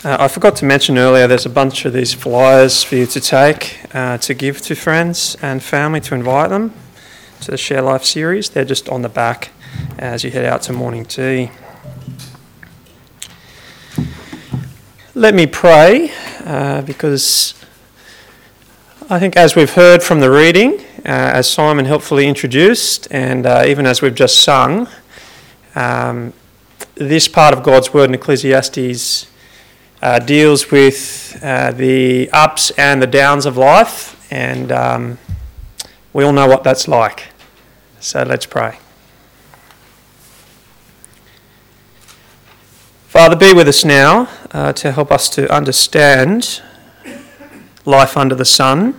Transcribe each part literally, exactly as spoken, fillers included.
Uh, I forgot to mention earlier, there's a bunch of these flyers for you to take uh, to give to friends and family, to invite them to the Share Life series. They're just on the back as you head out to morning tea. Let me pray, uh, because I think as we've heard from the reading, uh, as Simon helpfully introduced, and uh, even as we've just sung, um, this part of God's Word in Ecclesiastes Uh, deals with uh, the ups and the downs of life, and um, we all know what that's like. So let's pray. Father, be with us now uh, to help us to understand life under the sun,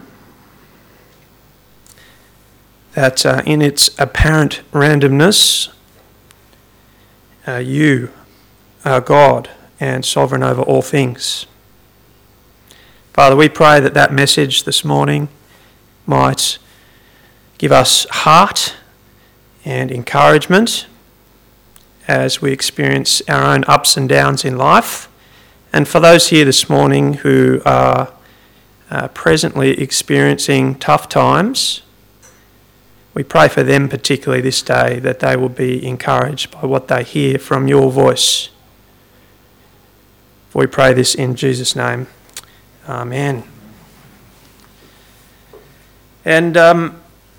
that uh, in its apparent randomness, uh, you are God and sovereign over all things. Father, we pray that that message this morning might give us heart and encouragement as we experience our own ups and downs in life. And for those here this morning who are uh, presently experiencing tough times, we pray for them particularly this day, that they will be encouraged by what they hear from your voice. We pray this in Jesus' name. Amen. And um,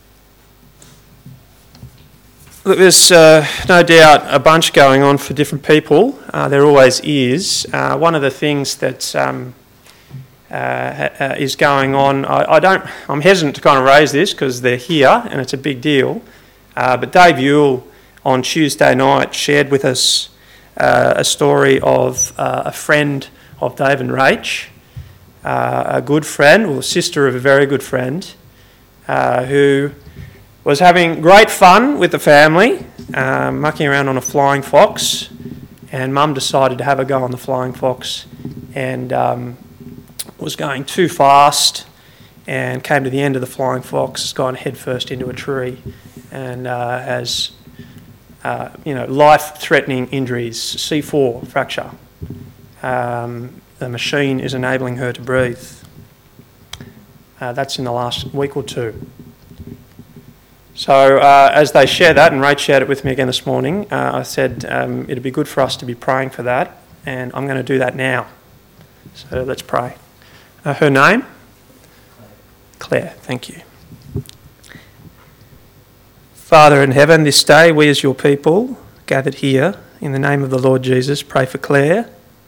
look, there's uh, no doubt a bunch going on for different people. Uh, there always is. Uh, one of the things that um, uh, uh, is going on, I, I don't. I'm hesitant to kind of raise this because they're here and it's a big deal. Uh, but Dave Yule on Tuesday night shared with us Uh, a story of uh, a friend of Dave and Rach, uh, a good friend, or sister of a very good friend, uh, who was having great fun with the family, uh, mucking around on a flying fox, and Mum decided to have a go on the flying fox and um, was going too fast and came to the end of the flying fox, has gone headfirst into a tree and uh, has Uh, you know, life-threatening injuries, C four fracture. Um, the machine is enabling her to breathe. Uh, that's in the last week or two. So uh, as they share that, and Rach shared it with me again this morning, uh, I said um, it'd be good for us to be praying for that, and I'm going to do that now. So let's pray. Uh, her name? Claire, thank you. Father in heaven, this day we as your people gathered here in the name of the Lord Jesus pray for Claire.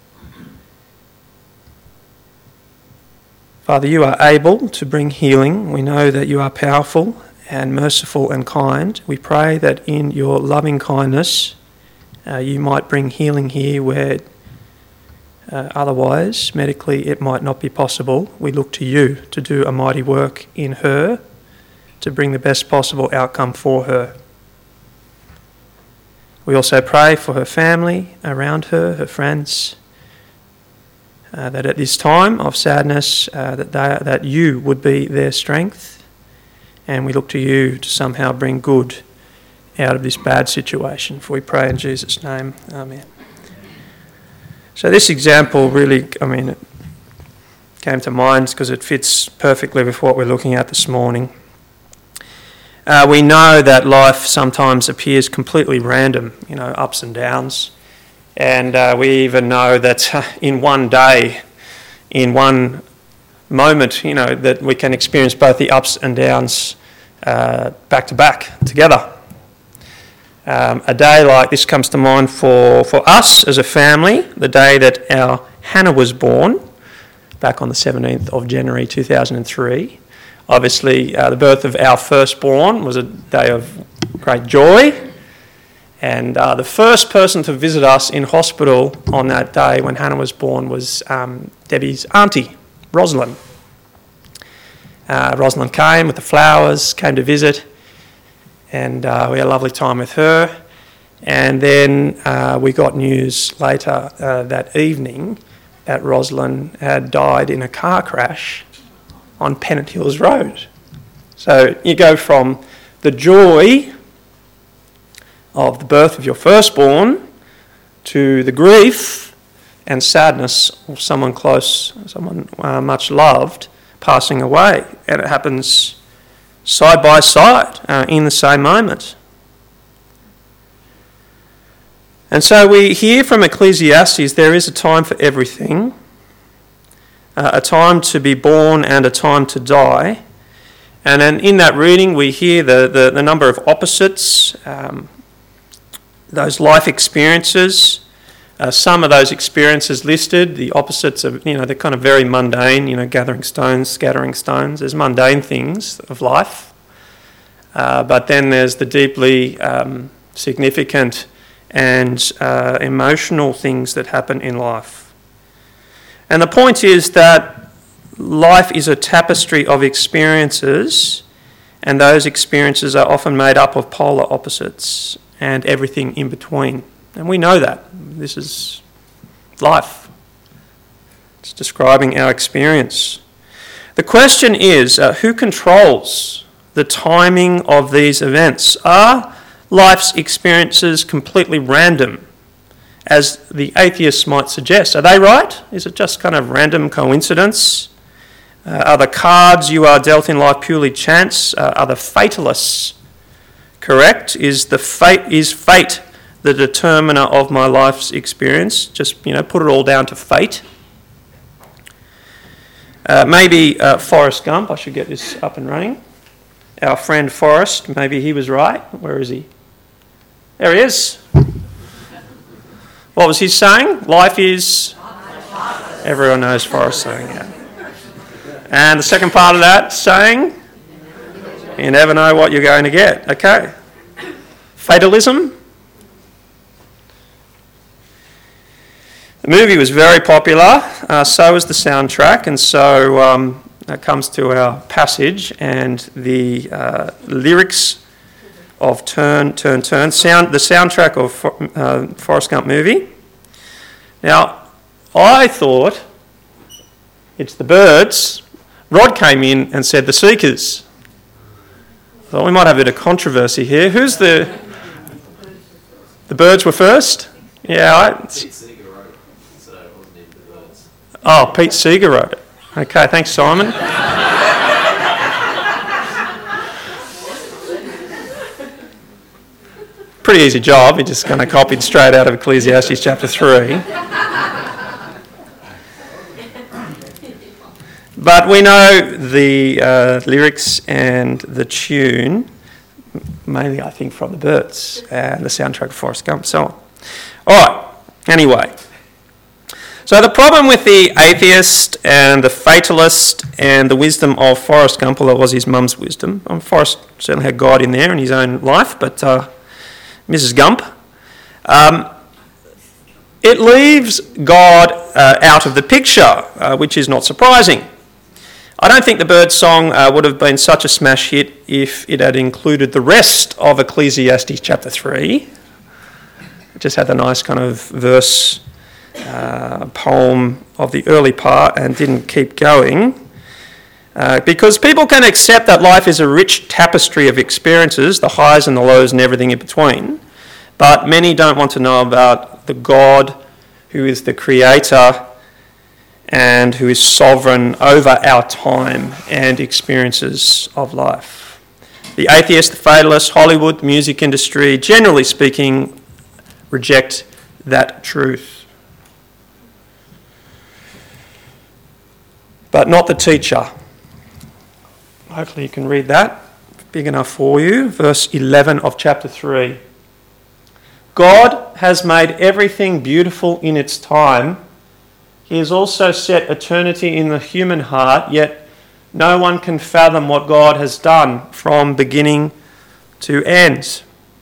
Father, you are able to bring healing. We know that you are powerful and merciful and kind. We pray that in your loving kindness uh, you might bring healing here where uh, otherwise medically it might not be possible. We look to you to do a mighty work in her, to bring the best possible outcome for her. We also pray for her family around her, her friends, uh, that at this time of sadness, uh, that they, that you would be their strength, and we look to you to somehow bring good out of this bad situation. For we pray in Jesus' name, amen. So this example really, I mean, it came to mind because it fits perfectly with what we're looking at this morning. Uh, we know that life sometimes appears completely random, you know, ups and downs. And uh, we even know that uh, in one day, in one moment, you know, that we can experience both the ups and downs uh, back to back together. Um, a day like this comes to mind for, for us as a family, the day that our Hannah was born, back on the seventeenth of January two thousand three. Obviously, uh, the birth of our firstborn was a day of great joy, and uh, the first person to visit us in hospital on that day when Hannah was born was um, Debbie's auntie, Rosalind. Uh, Rosalind came with the flowers, came to visit, and uh, we had a lovely time with her. And then uh, we got news later uh, that evening that Rosalind had died in a car crash on Pennant Hills Road. So you go from the joy of the birth of your firstborn to the grief and sadness of someone close, someone uh, much loved, passing away. And it happens side by side uh, in the same moment. And so we hear from Ecclesiastes there is a time for everything, uh, a time to be born and a time to die. And then in that reading we hear the, the, the number of opposites, um, those life experiences. Uh, some of those experiences listed, the opposites of, you know, they're kind of very mundane, you know, gathering stones, scattering stones. There's mundane things of life. Uh, but then there's the deeply um, significant and uh, emotional things that happen in life. And the point is that life is a tapestry of experiences, and those experiences are often made up of polar opposites and everything in between. And we know that. This is life. It's describing our experience. The question is, uh, who controls the timing of these events? Are life's experiences completely random, as the atheists might suggest? Are they right? Is it just kind of random coincidence? Uh, are the cards you are dealt in life purely chance? Uh, are the fatalists correct? Is the fate is fate the determiner of my life's experience? Just, you know, put it all down to fate. Uh, maybe uh, Forrest Gump, I should get this up and running. Our friend Forrest, maybe he was right. Where is he? There he is. What was he saying? Life is... Everyone knows Forrest saying that. And the second part of that saying, you never know what you're going to get. Okay. Fatalism. The movie was very popular, uh, so was the soundtrack, and so um, that comes to our passage and the uh, lyrics of Turn, Turn, Turn, sound, the soundtrack of uh, Forrest Gump movie. Now, I thought it's the Byrds. Rod came in and said the Seekers. Thought we might have a bit of controversy here. Who's the... The Byrds were first? Yeah, I... Pete Seeger wrote it, so it wasn't even the Byrds. Oh, Pete Seeger wrote it. Okay, thanks, Simon. Pretty easy job. You're just kind of copied straight out of Ecclesiastes chapter three. But we know the uh, lyrics and the tune, mainly I think from the Byrds and the soundtrack of Forrest Gump, so on. All right, anyway. So the problem with the atheist and the fatalist and the wisdom of Forrest Gump, although it was his mum's wisdom, um, Forrest certainly had God in there in his own life, but uh, Missus Gump, um, it leaves God uh, out of the picture, uh, which is not surprising. I don't think the Byrds song uh, would have been such a smash hit if it had included the rest of Ecclesiastes chapter three. It just had the nice kind of verse uh, poem of the early part and didn't keep going. Uh, because people can accept that life is a rich tapestry of experiences, the highs and the lows and everything in between, but many don't want to know about the God who is the creator and who is sovereign over our time and experiences of life. The atheist, the fatalist, Hollywood, the music industry, generally speaking, reject that truth. But not the teacher. Hopefully you can read that. Big enough for you. Verse eleven of chapter three. God has made everything beautiful in its time. He has also set eternity in the human heart, yet no one can fathom what God has done from beginning to end.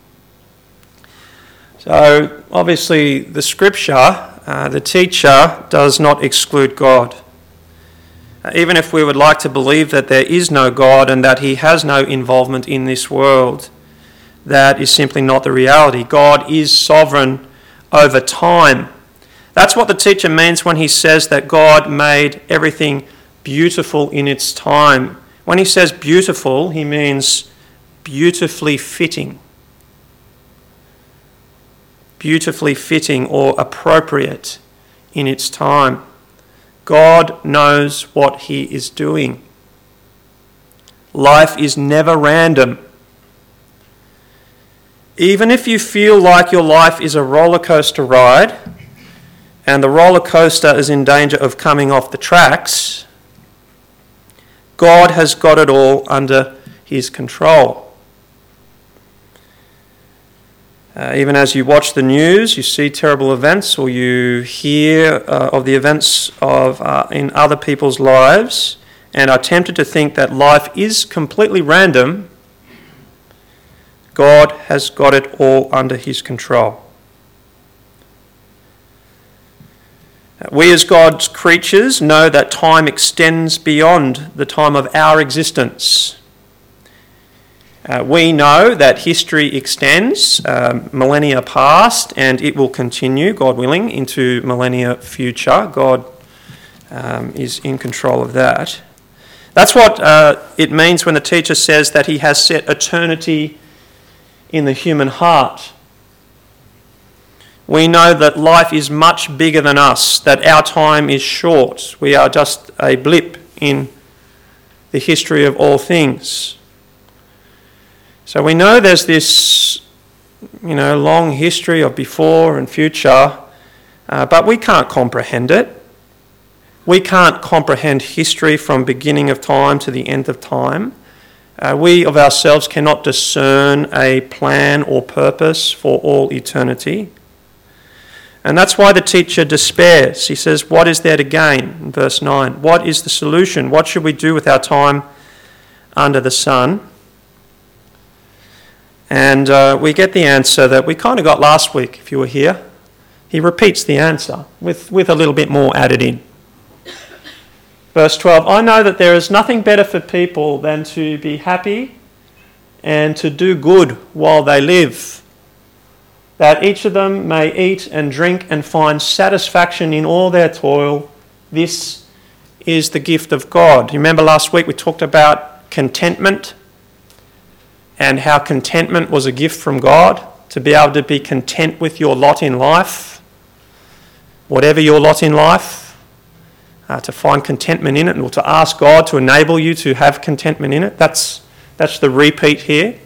So obviously the scripture, uh, the teacher, does not exclude God. Even if we would like to believe that there is no God and that he has no involvement in this world, that is simply not the reality. God is sovereign over time. That's what the teacher means when he says that God made everything beautiful in its time. When he says beautiful, he means beautifully fitting. Beautifully fitting or appropriate in its time. God knows what he is doing. Life is never random. Even if you feel like your life is a roller coaster ride and the roller coaster is in danger of coming off the tracks, God has got it all under his control. Uh, even as you watch the news, you see terrible events, or you hear uh, of the events of uh, in other people's lives, and are tempted to think that life is completely random, God has got it all under his control. We as God's creatures know that time extends beyond the time of our existence. Uh, we know that history extends um, millennia past, and it will continue, God willing, into millennia future. God um, is in control of that. That's what uh, it means when the teacher says that he has set eternity in the human heart. We know that life is much bigger than us, that our time is short. We are just a blip in the history of all things. So we know there's this, you know, long history of before and future, uh, but we can't comprehend it. We can't comprehend history from beginning of time to the end of time. Uh, we of ourselves cannot discern a plan or purpose for all eternity. And that's why the teacher despairs. He says, what is there to gain? In verse nine, what is the solution? What should we do with our time under the sun? And uh, we get the answer that we kind of got last week, if you were here. He repeats the answer with, with a little bit more added in. Verse twelve, I know that there is nothing better for people than to be happy and to do good while they live, that each of them may eat and drink and find satisfaction in all their toil. This is the gift of God. You remember last week we talked about contentment and how contentment was a gift from God, to be able to be content with your lot in life, whatever your lot in life, uh, to find contentment in it, or to ask God to enable you to have contentment in it. That's, that's the repeat here.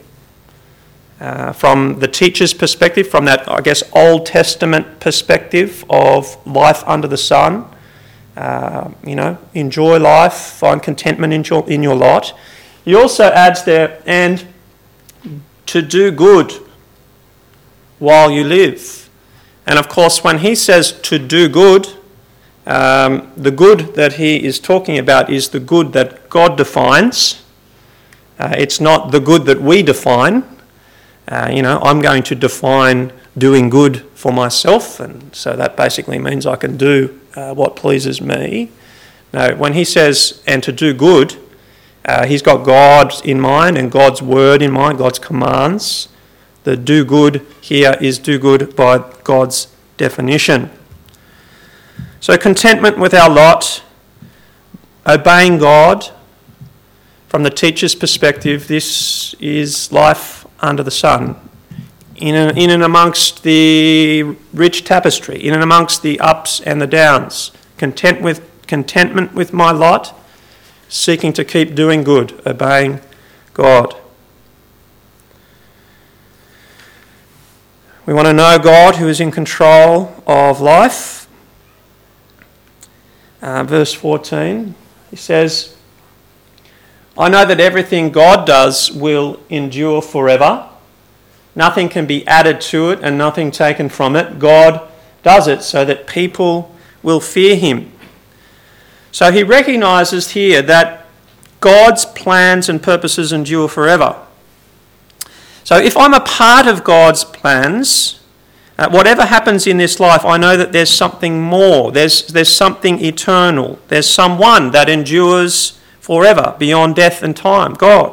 Uh, from the teacher's perspective, from that, I guess, Old Testament perspective of life under the sun, uh, you know, enjoy life, find contentment in your, in your lot. He also adds there, and to do good while you live. And of course, when he says to do good, um, the good that he is talking about is the good that God defines. Uh, it's not the good that we define. Uh, you know, I'm going to define doing good for myself, and so that basically means I can do uh, what pleases me. No, when he says, and to do good, uh, he's got God in mind and God's word in mind, God's commands. The do good here is do good by God's definition. So contentment with our lot, obeying God. From the teacher's perspective, this is life under the sun, in and, in and amongst the rich tapestry, in and amongst the ups and the downs, content with contentment with my lot, seeking to keep doing good, obeying God. We want to know God who is in control of life. Uh, verse fourteen, he says, I know that everything God does will endure forever. Nothing can be added to it and nothing taken from it. God does it so that people will fear him. So he recognises here that God's plans and purposes endure forever. So if I'm a part of God's plans, uh, whatever happens in this life, I know that there's something more. There's, there's something eternal. There's someone that endures forever, beyond death and time, God.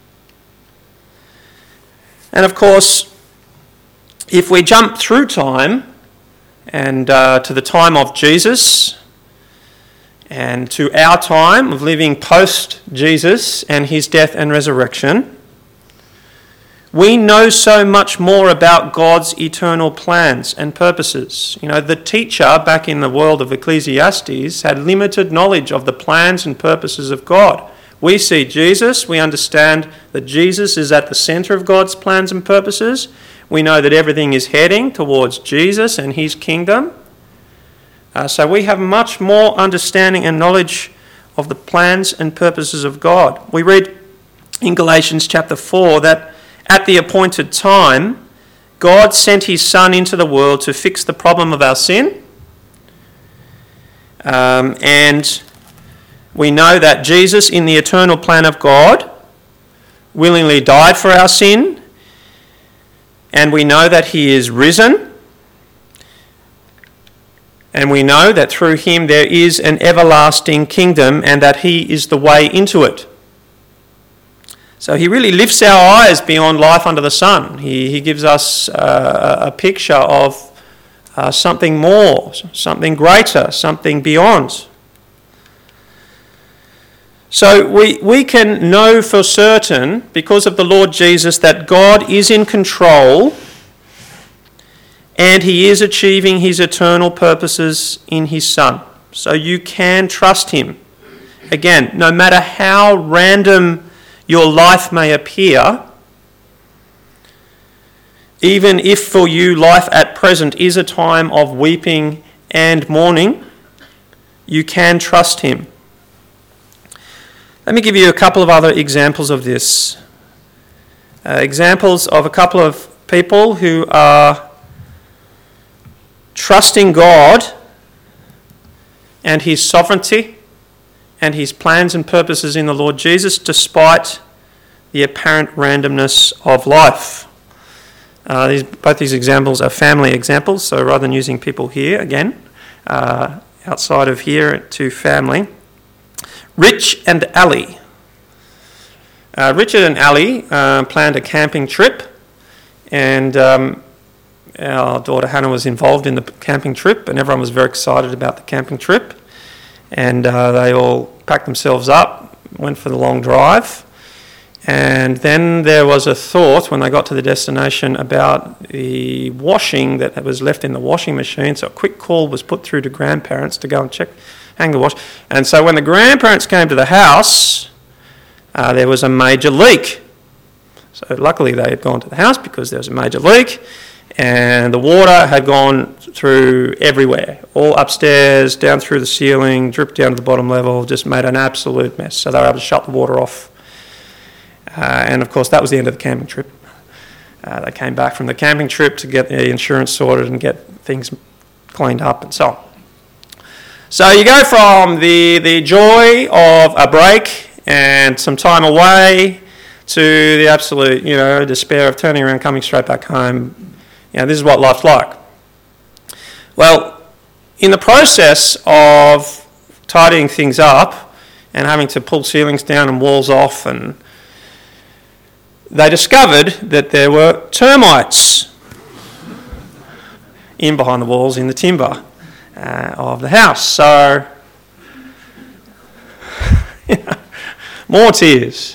And of course, if we jump through time and uh, to the time of Jesus and to our time of living post-Jesus and his death and resurrection, we know so much more about God's eternal plans and purposes. You know, the teacher back in the world of Ecclesiastes had limited knowledge of the plans and purposes of God. We see Jesus, we understand that Jesus is at the centre of God's plans and purposes. We know that everything is heading towards Jesus and his kingdom. Uh, so we have much more understanding and knowledge of the plans and purposes of God. We read in Galatians chapter four that at the appointed time, God sent his Son into the world to fix the problem of our sin. Um, and we know that Jesus, in the eternal plan of God, willingly died for our sin. And we know that he is risen. And we know that through him there is an everlasting kingdom and that he is the way into it. So he really lifts our eyes beyond life under the sun. He, he gives us uh, a picture of uh, something more, something greater, something beyond. So we, we can know for certain, because of the Lord Jesus, that God is in control and he is achieving his eternal purposes in his Son. So you can trust him. Again, no matter how random your life may appear, even if for you life at present is a time of weeping and mourning, you can trust him. Let me give you a couple of other examples of this. Uh, examples of a couple of people who are trusting God and his sovereignty and his plans and purposes in the Lord Jesus despite the apparent randomness of life. Uh, these, both these examples are family examples, so rather than using people here, again, uh, outside of here to family. Rich and Ali. Uh, Richard and Ali uh, planned a camping trip, and um, our daughter Hannah was involved in the camping trip, and everyone was very excited about the camping trip. And uh, they all packed themselves up, went for the long drive. And then there was a thought when they got to the destination about the washing that was left in the washing machine. So a quick call was put through to grandparents to go and check, hang the wash. And so when the grandparents came to the house, uh, there was a major leak. So luckily they had gone to the house because there was a major leak. And the water had gone through everywhere, all upstairs, down through the ceiling, dripped down to the bottom level, just made an absolute mess. So they were able to shut the water off. Uh, and of course, that was the end of the camping trip. Uh, they came back from the camping trip to get the insurance sorted and get things cleaned up and so on. So you go from the, the joy of a break and some time away to the absolute, you know, despair of turning around, coming straight back home. You know, this is what life's like. Well, in the process of tidying things up and having to pull ceilings down and walls off, and they discovered that there were termites in behind the walls in the timber uh, of the house. So, you know, more tears.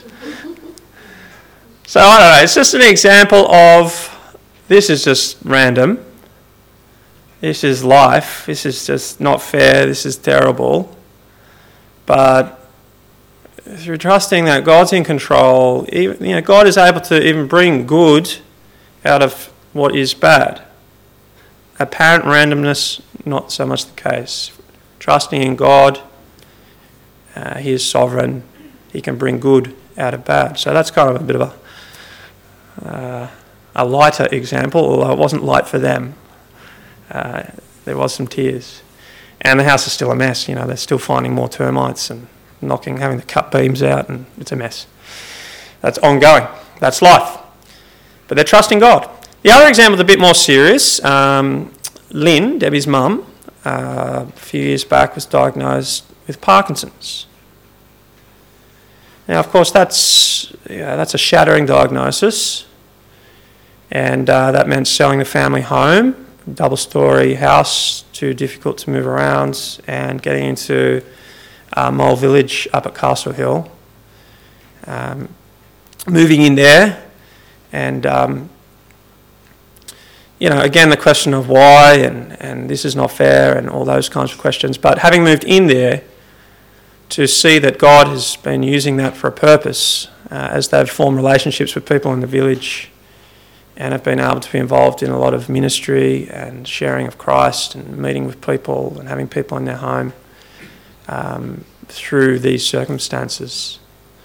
So I don't know, it's just an example of this is just random. This is life. This is just not fair. This is terrible. But through trusting that God's in control, even, you know, God is able to even bring good out of what is bad. Apparent randomness, not so much the case. Trusting in God, uh, he is sovereign. He can bring good out of bad. So that's kind of a bit of a... Uh, a lighter example, although it wasn't light for them. Uh, there was some tears. And the house is still a mess, you know, they're still finding more termites and knocking, having to cut beams out, and it's a mess. That's ongoing. That's life. But they're trusting God. The other example is a bit more serious. Um, Lynn, Debbie's mum, uh, a few years back was diagnosed with Parkinson's. Now, of course, that's, yeah, that's a shattering diagnosis. And uh, that meant selling the family home, double-storey house, too difficult to move around, and getting into uh, Mole Village up at Castle Hill. Um, moving in there And, um, you know, again, the question of why and, and this is not fair and all those kinds of questions. But having moved in there, to see that God has been using that for a purpose uh, as they've formed relationships with people in the village and have been able to be involved in a lot of ministry and sharing of Christ and meeting with people and having people in their home um, through these circumstances.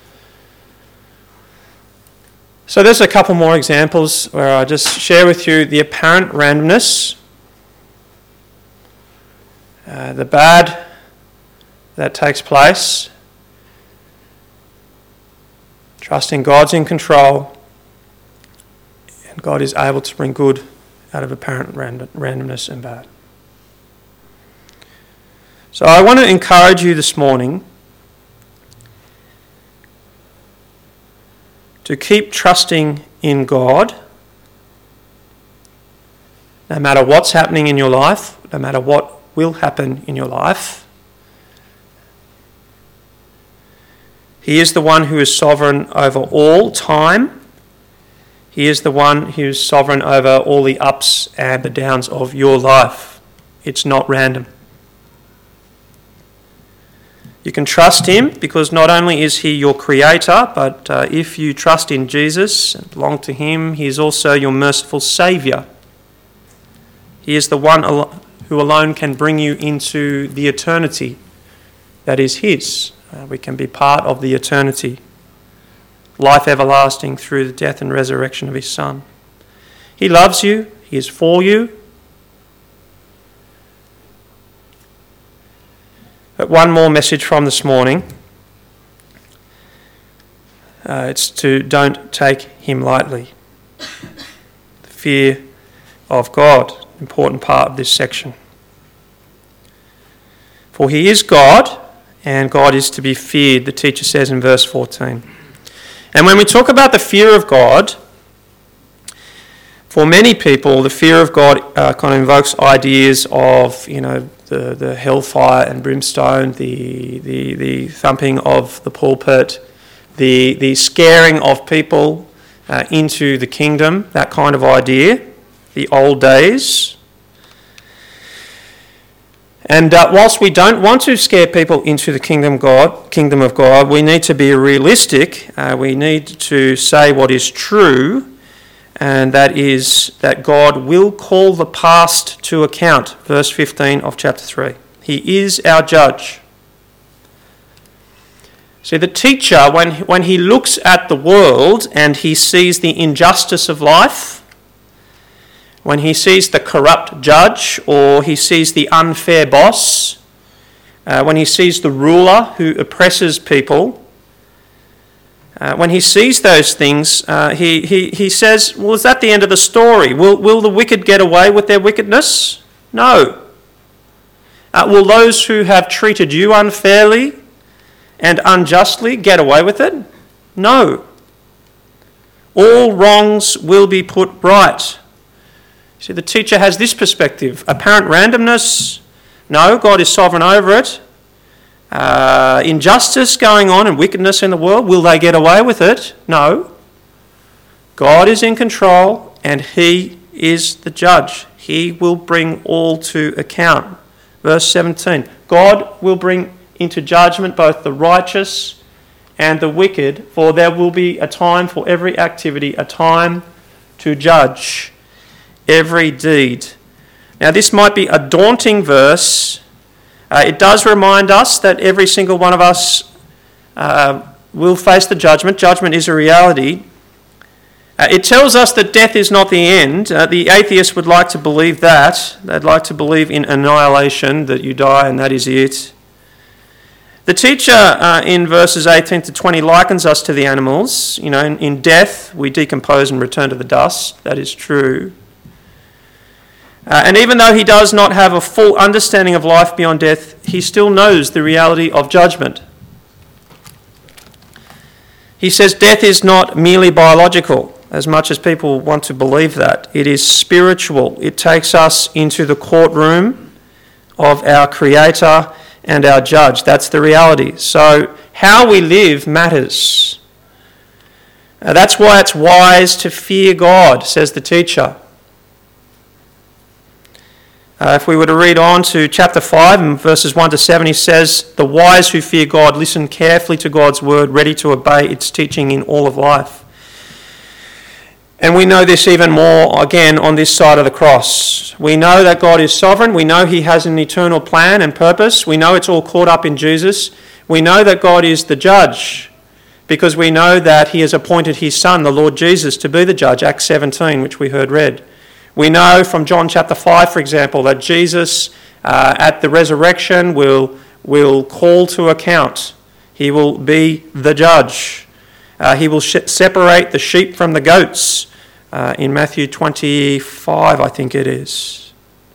So there's a couple more examples where I just share with you the apparent randomness, uh, the bad that takes place, trusting God's in control, and God is able to bring good out of apparent random, randomness and bad. So I want to encourage you this morning to keep trusting in God, no matter what's happening in your life, no matter what will happen in your life. He is the one who is sovereign over all time. He is the one who is sovereign over all the ups and the downs of your life. It's not random. You can trust him because not only is he your creator, but uh, if you trust in Jesus and belong to him, he is also your merciful saviour. He is the one al- who alone can bring you into the eternity that is his. Uh, we can be part of the eternity, life everlasting through the death and resurrection of his Son. He loves you. He is for you. But one more message from this morning. Uh, it's to don't take him lightly. The fear of God, important part of this section. For he is God, and God is to be feared, the teacher says in verse fourteen. And when we talk about the fear of God, for many people, the fear of God uh, kind of invokes ideas of, you know, the, the hellfire and brimstone, the, the, the thumping of the pulpit, the, the scaring of people uh, into the kingdom, that kind of idea, the old days. And uh, whilst we don't want to scare people into the kingdom God, kingdom of God, we need to be realistic. Uh, we need to say what is true, and that is that God will call the past to account. Verse fifteen of chapter three. He is our judge. See, the teacher, when, when he looks at the world and he sees the injustice of life, when he sees the corrupt judge or he sees the unfair boss, uh, when he sees the ruler who oppresses people, uh, when he sees those things, uh, he, he, he says, well, is that the end of the story? Will, will the wicked get away with their wickedness? No. Uh, will those who have treated you unfairly and unjustly get away with it? No. All wrongs will be put right. See, the teacher has this perspective. Apparent randomness, no, God is sovereign over it. Uh, injustice going on and wickedness in the world, will they get away with it? No. God is in control and he is the judge. He will bring all to account. Verse seventeen, God will bring into judgment both the righteous and the wicked, for there will be a time for every activity, a time to judge every deed. Now this might be a daunting verse. Uh, it does remind us that every single one of us uh, will face the judgment. Judgment is a reality. Uh, it tells us that death is not the end. Uh, the atheists would like to believe that. They'd like to believe in annihilation, that you die and that is it. The teacher uh, in verses eighteen to twenty likens us to the animals. You know, in, in death we decompose and return to the dust. That is true. Uh, and even though he does not have a full understanding of life beyond death, he still knows the reality of judgment. He says death is not merely biological, as much as people want to believe that. It is spiritual. It takes us into the courtroom of our Creator and our Judge. That's the reality. So how we live matters. Uh, that's why it's wise to fear God, says the teacher. Uh, if we were to read on to chapter five and verses one to seven, he says, "The wise who fear God listen carefully to God's word, ready to obey its teaching in all of life." And we know this even more, again, on this side of the cross. We know that God is sovereign. We know he has an eternal plan and purpose. We know it's all caught up in Jesus. We know that God is the judge because we know that he has appointed his Son, the Lord Jesus, to be the judge, Acts seventeen, which we heard read. We know from John chapter five, for example, that Jesus uh, at the resurrection will, will call to account. He will be the judge. Uh, he will sh- separate the sheep from the goats uh, in Matthew twenty-five, I think it is.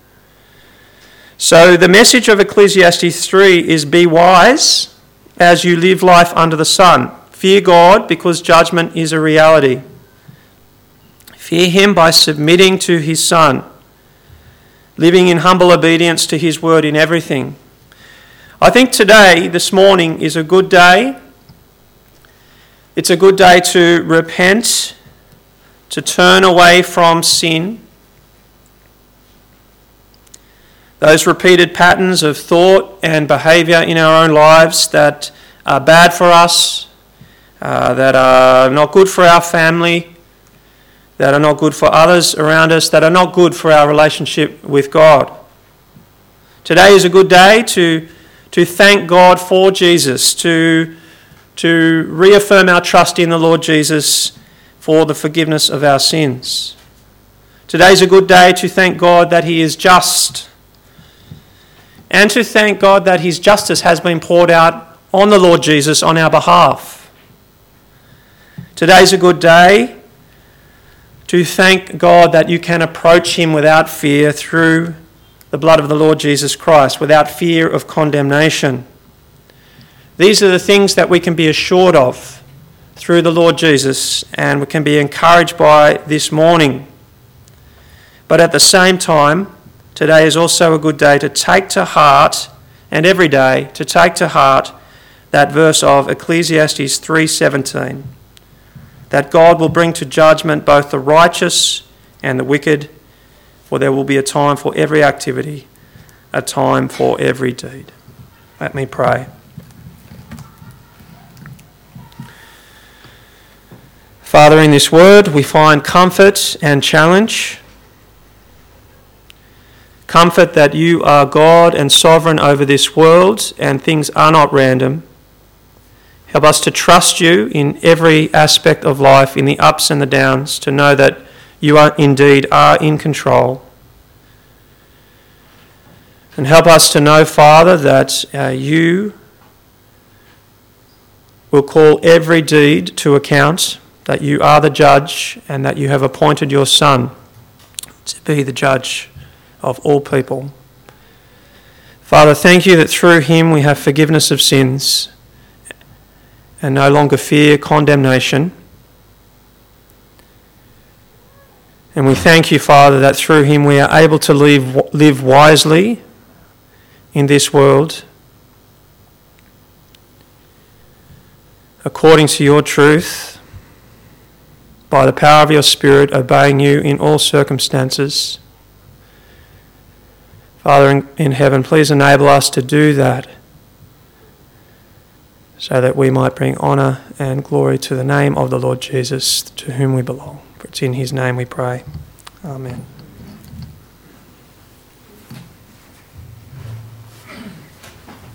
So the message of Ecclesiastes three is be wise as you live life under the sun. Fear God because judgment is a reality. Fear him by submitting to his Son, living in humble obedience to his word in everything. I think today, this morning, is a good day. It's a good day to repent, to turn away from sin. Those repeated patterns of thought and behaviour in our own lives that are bad for us, uh, that are not good for our family, that are not good for others around us, that are not good for our relationship with God. Today is a good day to, to thank God for Jesus, to to reaffirm our trust in the Lord Jesus for the forgiveness of our sins. Today is a good day to thank God that he is just, and to thank God that his justice has been poured out on the Lord Jesus on our behalf. Today is a good day to thank God that you can approach him without fear through the blood of the Lord Jesus Christ, without fear of condemnation. These are the things that we can be assured of through the Lord Jesus, and we can be encouraged by this morning. But at the same time, today is also a good day to take to heart, and every day to take to heart, that verse of Ecclesiastes three seventeen, that God will bring to judgment both the righteous and the wicked, for there will be a time for every activity, a time for every deed. Let me pray. Father, in this word we find comfort and challenge. Comfort that you are God and sovereign over this world and things are not random. Help us to trust you in every aspect of life, in the ups and the downs, to know that you are indeed are in control. And help us to know, Father, that uh, you will call every deed to account, that you are the judge and that you have appointed your Son to be the judge of all people. Father, thank you that through him we have forgiveness of sins and no longer fear condemnation. And we thank you, Father, that through him we are able to live, live wisely in this world according to your truth, by the power of your Spirit, obeying you in all circumstances. Father in, in heaven, please enable us to do that so that we might bring honour and glory to the name of the Lord Jesus, to whom we belong. For it's in his name we pray. Amen.